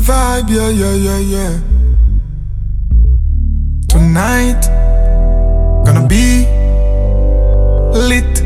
vibe, yeah. Tonight, gonna be lit.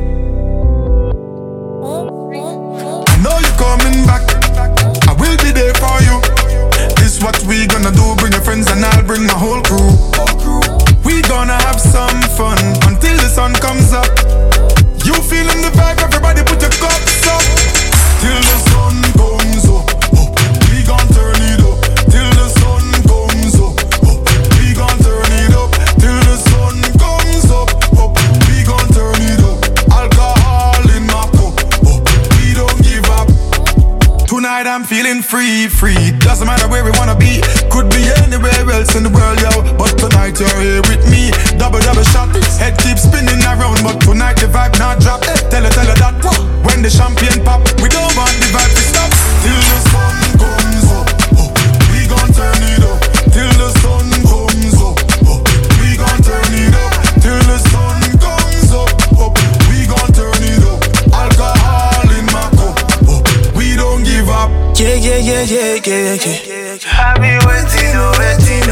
I know you're coming back, I will be there for you. This what we gonna do, bring your friends and I'll bring my whole crew. We gonna have some fun until the sun comes up. You feeling the vibe, everybody put your cups up. Till the sun comes up, we gon' turn it up. Till the sun comes up, we gon' turn it up. Till the sun comes up, we gon' turn it up. Alcohol in my cup, we don't give up. Tonight I'm feeling free. Doesn't matter where we wanna be, could be anywhere else in the world, yo. But tonight you're here with me. Double shot, head keeps spinning around. But tonight the vibe not drop. Tell her that when the champagne pop, we don't want the vibe to stop. Till the sun comes up, we gon' turn it up. Till the sun comes up, we gon' turn it up. Till the sun comes up, we gon' turn it up. Alcohol in my cup, we don't give up. Yeah. I've been waiting.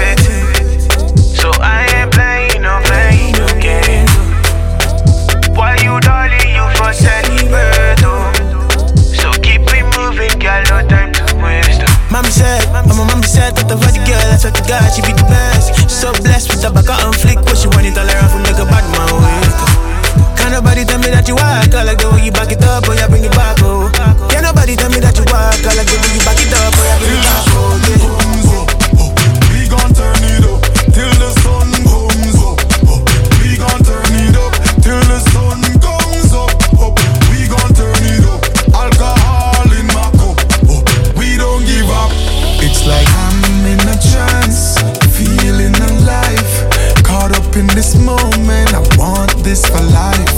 So I ain't playing no games. Why you darling, you for celebrate, oh. So keep it moving, girl, no time to waste. Mommy said, that the body girl, that's what the God, she be the best. She's so blessed with the back on flick, what she want it all around from nigga bad man with. Can't nobody tell me that you walk, I like the way you back it up, or you bring it back, oh. Can't nobody tell me that you walk, I like the way you back it up, or you bring it back, oh. We gon' turn it up till the sun comes up. We gon' turn it up till the sun comes up. We gon' turn it up. Alcohol in my cup, we don't give up. It's like I'm in a trance, feeling alive. Caught up in this moment, I want this for life.